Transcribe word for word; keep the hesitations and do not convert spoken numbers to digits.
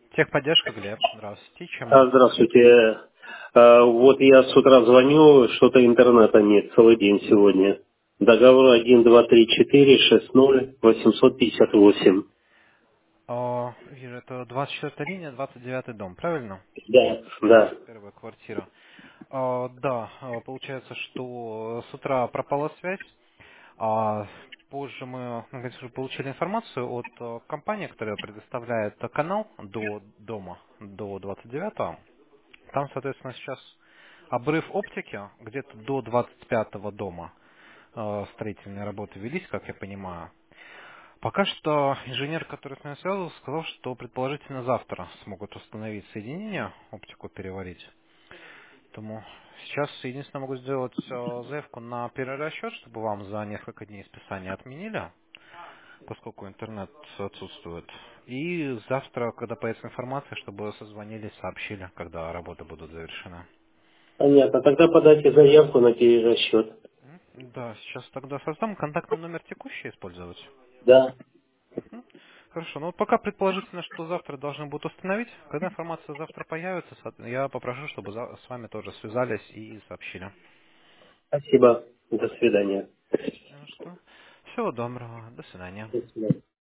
Техподдержка, Глеб. Здравствуйте. Чем А, могу помочь? Здравствуйте. А, Вот я с утра звоню, что-то интернета нет целый день сегодня. Договор один, два, три, четыре, шесть, ноль, восемьсот пятьдесят восемь. О, вижу, это двадцать четвёртая линия, двадцать девятый дом, правильно? Да, да. Первая квартира. О, да, о, получается, что с утра пропала связь, а позже мы, наконец, уже получили информацию от э, компании, которая предоставляет канал до дома, до двадцать девятого. Там, соответственно, сейчас обрыв оптики где-то до двадцать пятого дома. Э, Строительные работы велись, как я понимаю. Пока что инженер, который с нами связывался, сказал, что предположительно завтра смогут установить соединение, оптику переварить. Поэтому сейчас единственное могу сделать э, заявку на перерасчет, чтобы вам за несколько дней списания отменили, поскольку интернет отсутствует. И завтра, когда появится информация, чтобы созвонились, сообщили, когда работы будут завершены. Понятно. Тогда подайте заявку на перерасчет. М, Да, сейчас тогда создам контактный номер текущий использовать. Да. Мгм. Хорошо, ну вот пока предположительно, что завтра должны будут установить. Когда информация завтра появится, со- я попрошу, чтобы за- с вами тоже связались и сообщили. Спасибо. До свидания. Ну что, всего доброго, до свидания. До свидания.